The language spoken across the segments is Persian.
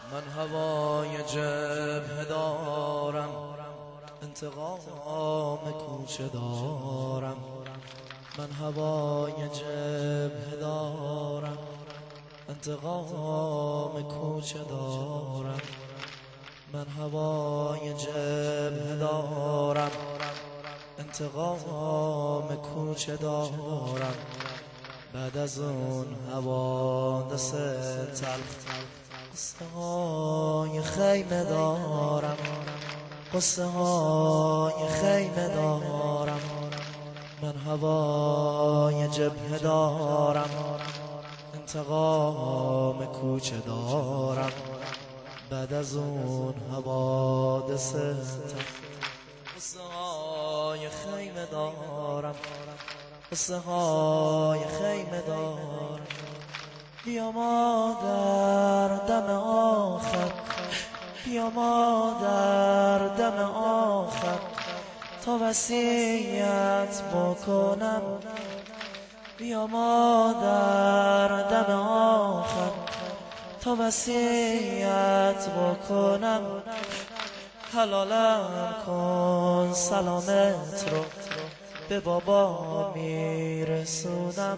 من هوای جبهه دارم، انتقام کوچه دارم. من هوای جبهه دارم، انتقام کوچه دارم. من هوای جبهه دارم، انتقام کوچه دارم. بعد از اون حوادث تلخ قصه های خیمه دارم، قصه های خیمه دارم. من هوای جبهه دارم، انتقام کوچه دارم. بعد از اون حوادث قصه های خیمه دارم، قصه های خیمه دارم. بیا مادر دم آخر، بیا مادر دم آخر، تا وصیت بکنم. بیا مادر دم آخر، تا وصیت بکنم. حلالم کن سلامت رو به بابا میرسونم.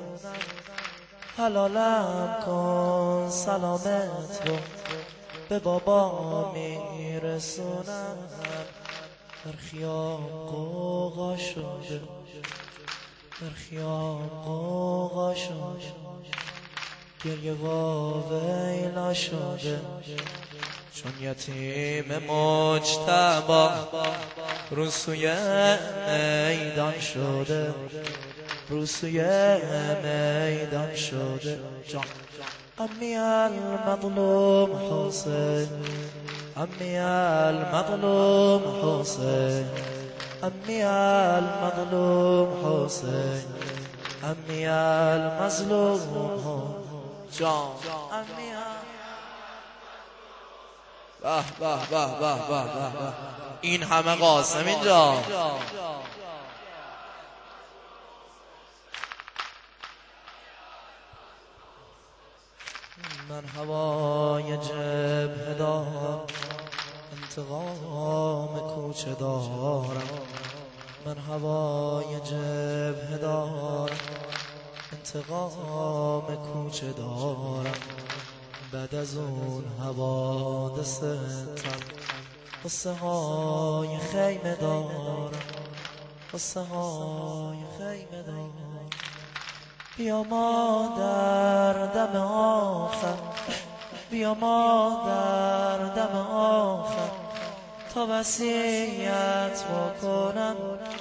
حلالم کن سلامت رو به بابا میرسونم. در خیام قوقا شده، در خیام قوقا شده، گریه و ویلا شده. چون یتیم مجتبی رو سوی میدان شده، رو سوی میدان شده. امی المظلوم حسین، امی المظلوم حسین، امی المظلوم حسین، امی المظلوم جان. به به به به به به، این همه قاسم اینجا. من هوای جبهه دارم، انتقام کوچه دارم. من هوای جبهه دارم، انتقام کوچه دارم. بعد از اون حوادث تلخ قصه های خیمه دارم، قصه های خیمه دارم. بیا مادر دم آخر، بیا مادر دم آخر، تا وصیت بکنم.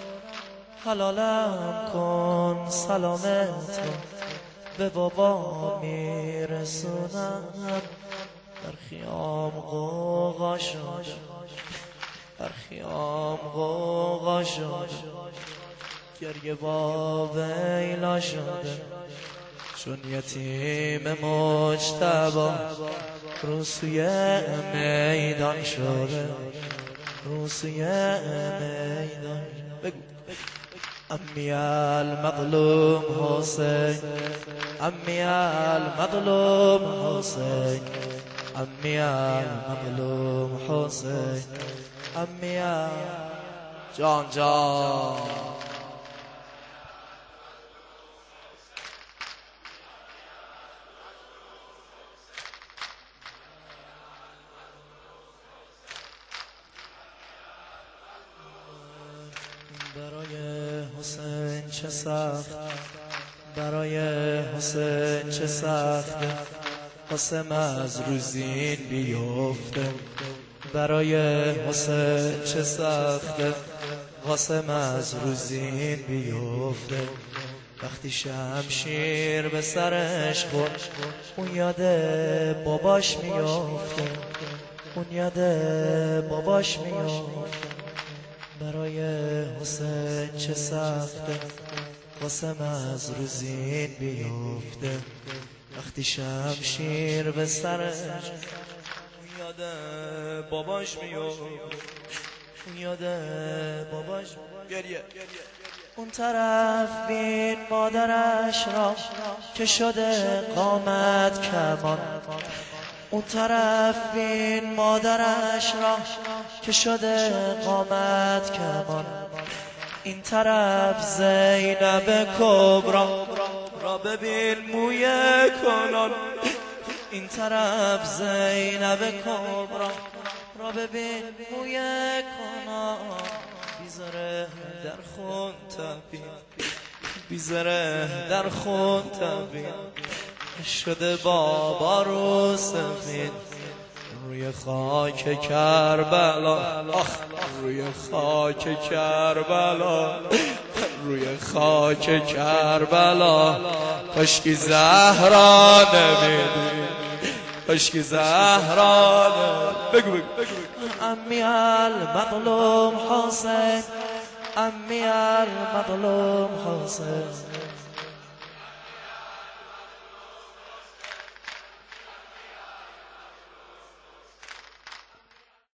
حلالم کن سلامت رو به بابا میرسونم. در خیام قوقا شده، در خیام قوقا شده، گریه با ویلا شده. چون یتیم مجتبی رو سوی میدان شده، رو سوی میدان. بگو امی المظلوم حسین، امی المظلوم حسین، امی المظلوم حسین، امی جان جان. برای حسین چه سخت، برای حسین چه سخت، قاسم از روزین بیفته. برای حسین چه سخت، قاسم از روزین بیفته. وقتی شمشیر به سرش خورد، اون یاد باباش میفته، اون یاد باباش میفته. برای حسین چه سخته، قاسم از روزین بیفته. وقتی شمشیر به سرش، اون یاد باباش میفته، اون یاد باباش. گریه اون طرف بین مادرش را که شده قامت کمان. اون طرف بین مادرش را که شده قامت کمان، این طرف زینب کبرا را ببین موی کنان، این طرف زینب کبرا را ببین موی کنان، بیزاره در خون تبین، بیزاره در خون تبین، شده بابا رو سفید روی خاک کربلا، روی خاک کربلا، روی خاک کربلا، کاشکی زهرا نمیدی، کاشکی زهرا نمیدی. بگو امی المظلوم حسین، امی المظلوم حسین.